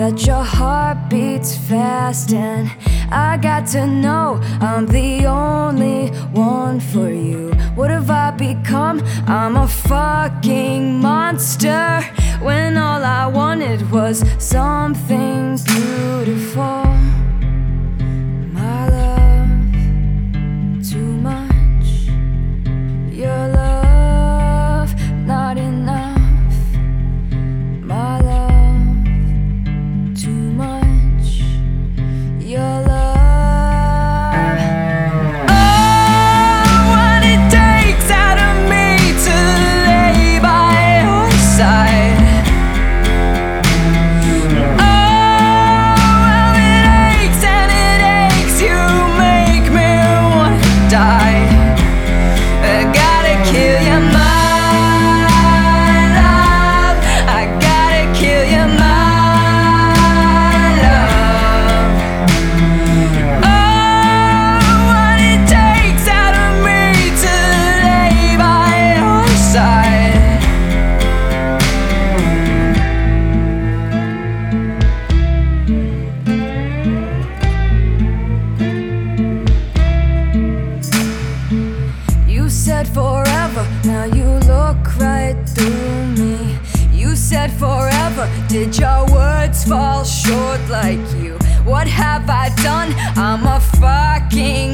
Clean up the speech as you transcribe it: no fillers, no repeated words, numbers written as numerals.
that your heart beats fast, and I got to know I'm the only one for you. What have I become? I'm a fucking monster, when all I wanted was something beautiful. My love, too much. Your love, not enough. My love, too much. Your love. Oh, what it takes out of me to lay by your side. Oh, well, it aches and it aches. You make me want to die. I gotta kill your mind. You said forever, now you look right through me. You said forever, did your words fall short like you? What have I done? I'm a fucking